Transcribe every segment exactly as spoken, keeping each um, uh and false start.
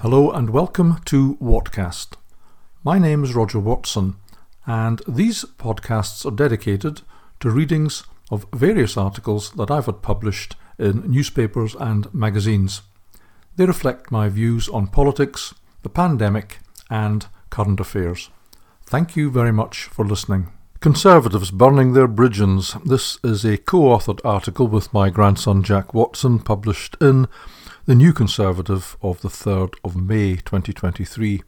Hello and welcome to Whatcast. My name is Roger Watson, and these podcasts are dedicated to readings of various articles that I've had published in newspapers and magazines. They reflect my views on politics, the pandemic and current affairs. Thank you very much for listening. Conservatives burning their bridgeons. This is a co-authored article with my grandson Jack Watson, published in The New Conservative of the third of May twenty twenty-three.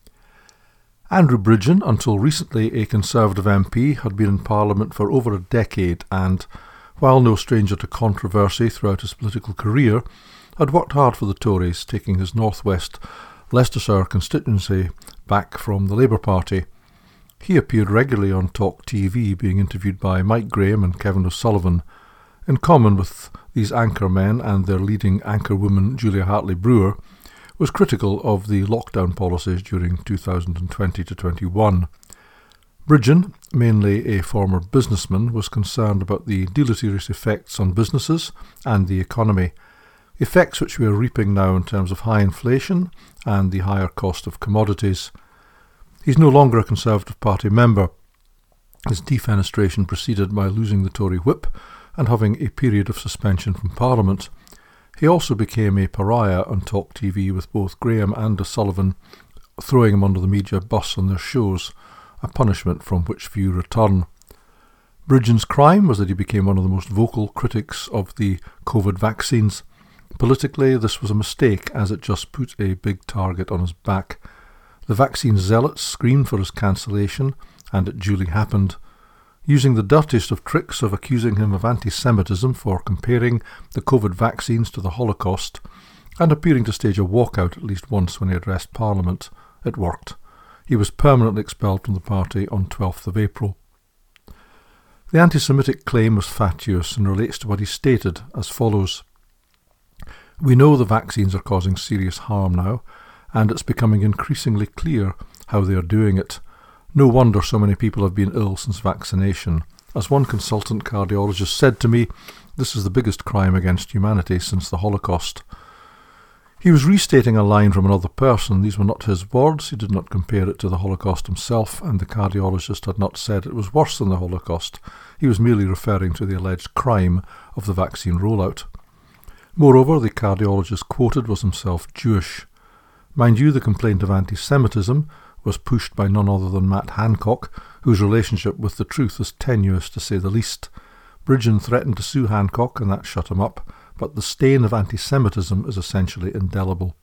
Andrew Bridgen, until recently a Conservative M P, had been in Parliament for over a decade and, while no stranger to controversy throughout his political career, had worked hard for the Tories, taking his North West Leicestershire constituency back from the Labour Party. He appeared regularly on Talk T V, being interviewed by Mike Graham and Kevin O'Sullivan. In common with these anchor men and their leading anchor woman Julia Hartley-Brewer, was critical of the lockdown policies during two thousand twenty to twenty-one. Bridgen, mainly a former businessman, was concerned about the deleterious effects on businesses and the economy, effects which we are reaping now in terms of high inflation and the higher cost of commodities. He's no longer a Conservative Party member. His defenestration proceeded by losing the Tory whip and having a period of suspension from Parliament. He also became a pariah on Talk T V, with both Graham and O'Sullivan throwing him under the media bus on their shows, a punishment from which few return. Bridgen's crime was that he became one of the most vocal critics of the COVID vaccines. Politically, this was a mistake, as it just put a big target on his back. The vaccine zealots screamed for his cancellation, and it duly happened. Using the dirtiest of tricks of accusing him of anti-Semitism for comparing the COVID vaccines to the Holocaust, and appearing to stage a walkout at least once when he addressed Parliament, it worked. He was permanently expelled from the party on twelfth of April. The anti-Semitic claim was fatuous and relates to what he stated as follows. We know the vaccines are causing serious harm now, and it's becoming increasingly clear how they are doing it. No wonder so many people have been ill since vaccination. As one consultant cardiologist said to me, this is the biggest crime against humanity since the Holocaust. He was restating a line from another person. These were not his words. He did not compare it to the Holocaust himself, and the cardiologist had not said it was worse than the Holocaust. He was merely referring to the alleged crime of the vaccine rollout. Moreover, the cardiologist quoted was himself Jewish. Mind you, the complaint of anti-Semitism was pushed by none other than Matt Hancock, whose relationship with the truth is tenuous to say the least. Bridgen threatened to sue Hancock and that shut him up, but the stain of anti-Semitism is essentially indelible.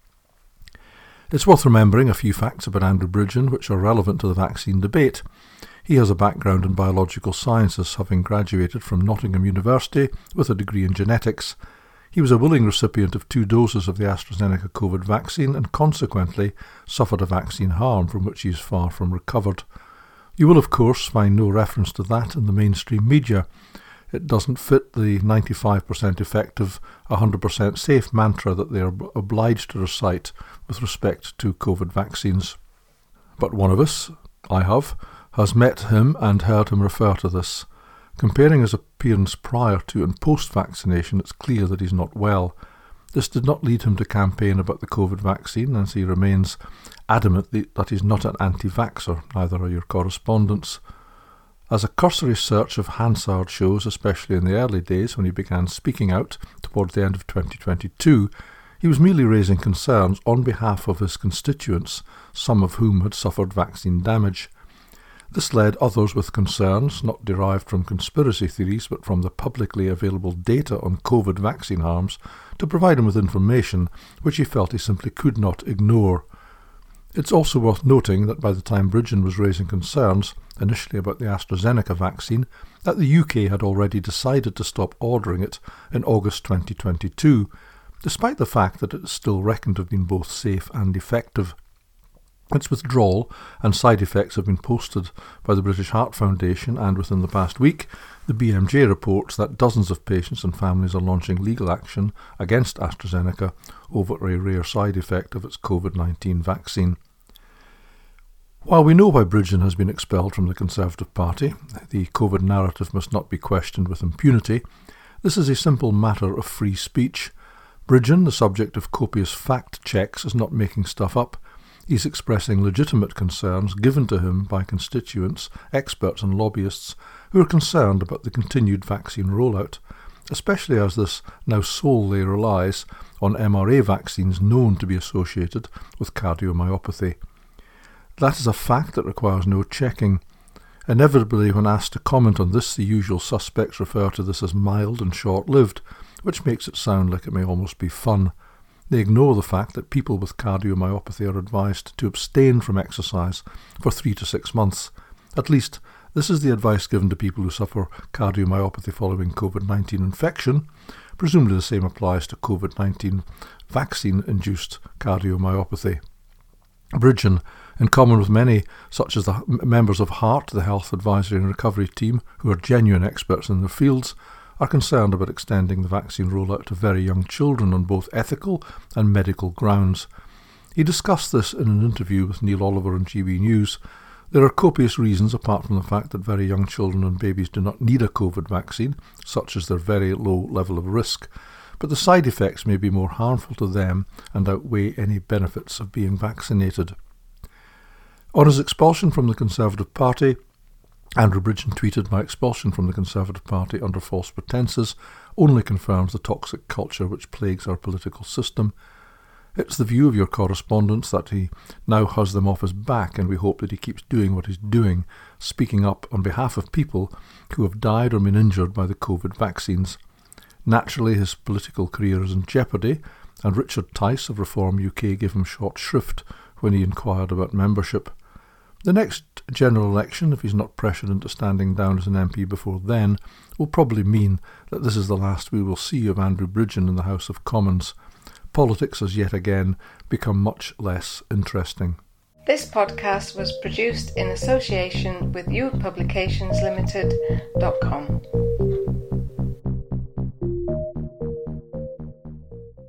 It's worth remembering a few facts about Andrew Bridgen which are relevant to the vaccine debate. He has a background in biological sciences, having graduated from Nottingham University with a degree in genetics. He was a willing recipient of two doses of the AstraZeneca COVID vaccine and consequently suffered a vaccine harm from which he is far from recovered. You will, of course, find no reference to that in the mainstream media. It doesn't fit the ninety-five percent effective, one hundred percent safe mantra that they are obliged to recite with respect to COVID vaccines. But one of us, I have, has met him and heard him refer to this. Comparing his appearance prior to and post-vaccination, it's clear that he's not well. This did not lead him to campaign about the COVID vaccine, as he remains adamant that he's not an anti-vaxxer, neither are your correspondents. As a cursory search of Hansard shows, especially in the early days when he began speaking out towards the end of twenty twenty-two, he was merely raising concerns on behalf of his constituents, some of whom had suffered vaccine damage. This led others with concerns, not derived from conspiracy theories but from the publicly available data on COVID vaccine harms, to provide him with information which he felt he simply could not ignore. It's also worth noting that by the time Bridgen was raising concerns, initially about the AstraZeneca vaccine, that the U K had already decided to stop ordering it in August twenty twenty-two, despite the fact that it is still reckoned to have been both safe and effective. Its withdrawal and side effects have been posted by the British Heart Foundation, and within the past week, the B M J reports that dozens of patients and families are launching legal action against AstraZeneca over a rare side effect of its COVID nineteen vaccine. While we know why Bridgen has been expelled from the Conservative Party, the COVID narrative must not be questioned with impunity. This is a simple matter of free speech. Bridgen, the subject of copious fact checks, is not making stuff up. He's expressing legitimate concerns given to him by constituents, experts and lobbyists who are concerned about the continued vaccine rollout, especially as this now solely relies on M R A vaccines known to be associated with cardiomyopathy. That is a fact that requires no checking. Inevitably, when asked to comment on this, the usual suspects refer to this as mild and short-lived, which makes it sound like it may almost be fun. They ignore the fact that people with cardiomyopathy are advised to abstain from exercise for three to six months. At least, this is the advice given to people who suffer cardiomyopathy following COVID nineteen infection. Presumably the same applies to COVID nineteen vaccine-induced cardiomyopathy. Bridgen, in common with many, such as the members of HART, the Health Advisory and Recovery Team, who are genuine experts in their fields, are concerned about extending the vaccine rollout to very young children on both ethical and medical grounds. He discussed this in an interview with Neil Oliver on G B News. There are copious reasons, apart from the fact that very young children and babies do not need a COVID vaccine, such as their very low level of risk, but the side effects may be more harmful to them and outweigh any benefits of being vaccinated. On his expulsion from the Conservative Party, Andrew Bridgen tweeted, "My expulsion from the Conservative Party under false pretences only confirms the toxic culture which plagues our political system. It's the view of your correspondents that he now has them off his back, and we hope that he keeps doing what he's doing, speaking up on behalf of people who have died or been injured by the COVID vaccines. Naturally, his political career is in jeopardy, and Richard Tice of Reform U K gave him short shrift when he inquired about membership. The next general election, if he's not pressured into standing down as an M P before then, will probably mean that this is the last we will see of Andrew Bridgen in the House of Commons. Politics has yet again become much less interesting." This podcast was produced in association with you publications limited dot com.